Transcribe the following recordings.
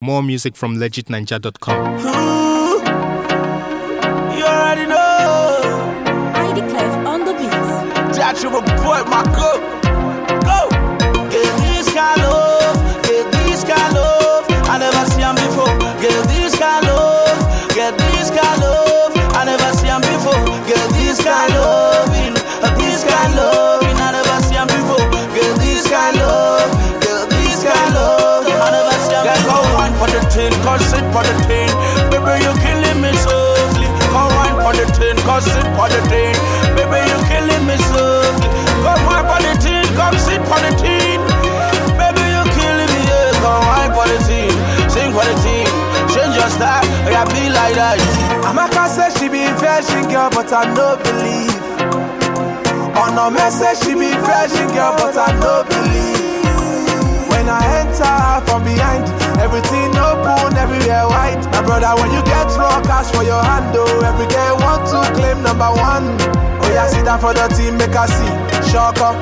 More music from legitninja.com. You already know. ID Clef on the beat. That you report my go. Get this kind of love. Get this kind of love. I never see him before. Get this kind of love. Get this kind of love. I never see him before. Get this kind of loving. This kind of loving. I never see him before. Get this kind of love. Get this kind of love. I never see him before. Go on for the tin, cause it for the tin. Baby, you killing me softly. Go on for the tin, cause it for the tin. Baby, you killing me softly. Come on for the tin, come sit for the tin. Baby, you killing me, yeah. Go on for the tin, sing for the tin. Change your style, yeah, be like that. Amaka say she be virgin girl, but I no believe. Oh no, me say she be virgin girl, but I no believe. When I enter her from behind, everything open, everywhere white. My brother, when you get raw cash for your hand, oh, every girl want to claim number one. Oh yeah, sit down for the team, make her see. Shock up.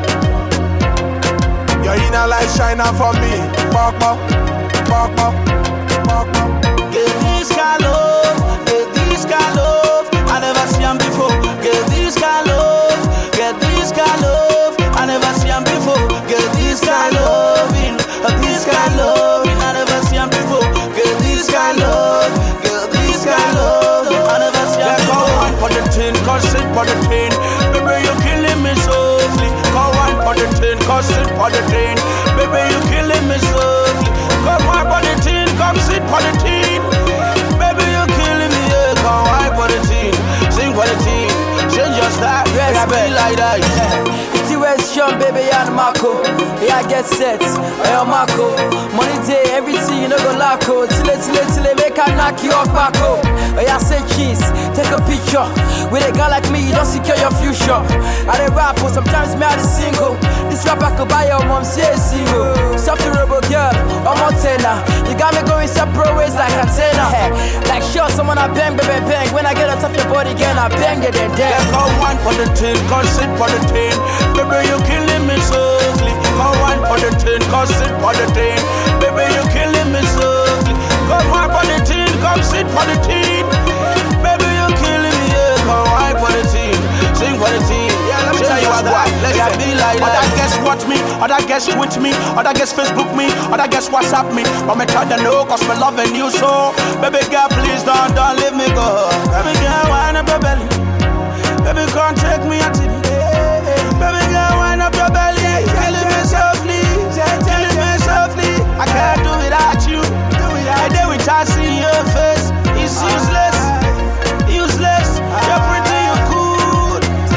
Your inner light shine out for me. Pop up, pop up, pop up. Get this kind of love, get this kind of love. I never see him before. Get this kind of love, get this kind of love. I never see him before. Get this kind of loving, this kind of loving. I never see him before. Get this kind of love, get this kind of love. I never see him before. Go on for the tin, cause it for the tin. Baby, you killing me softly. Go on for the tin, cause it for the tin. Baby, you killing me softly. Come on for the tin, come sit for the tin. Baby, you killing me, yeah. Come on for the tin, sing for the tin. Change your style, yeah, be like that. It's the West Sean, baby, and Marco. Yeah, I get set, yeah, Marco. Money day, everything, you know, go lacko. Till make I knock you off, Marco. Yeah, say cheese, take a picture. With a guy like me, you don't secure your future. I dey rap, but sometimes me I dey single. This rapper could buy your mom, say single. Soft rebel girl, I'm on tenor. You got me going separate ways like antenna. Like sure, someone I bang, baby, bang. When I get on top your body again, I bang it and then. Go on for the tin, cause it for the tin. Baby, you killing me softly. Go on for the tin, cause it for the tin. Baby, you killing me softly. Come on for the tin, come sit for the tin. Baby, you killing me, yeah. Go on for the tin, sing for the tin. Yeah, let me tell you what let's be like that. Other guests watch me, other guests tweet me, other guests Facebook me, other guests WhatsApp me. But me try to know, cause me loving you so. Baby girl, please don't leave me go. Baby girl, wind up your belly. Baby, can't take me at it. Baby girl, wind up your belly. Killing me softly, killing me softly. I can't do without you. I did without seeing your face. It's useless, useless. You're pretty, you're cool.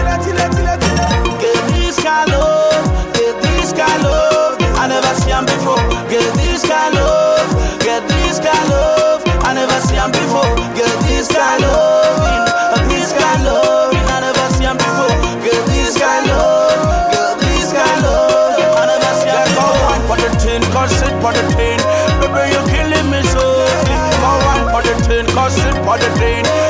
Get this kind of love, get this kind of love. I never see him before. Get this kind of love, get this kind of love. I never see him before. Get this kind of love, this kind of love. I never see him before. Get this kind of love, get this kind of love. I never see him before. Go on for the tin, cause it for the tin. Baby, you killing me so. Go on for the tin, cause it for the tin.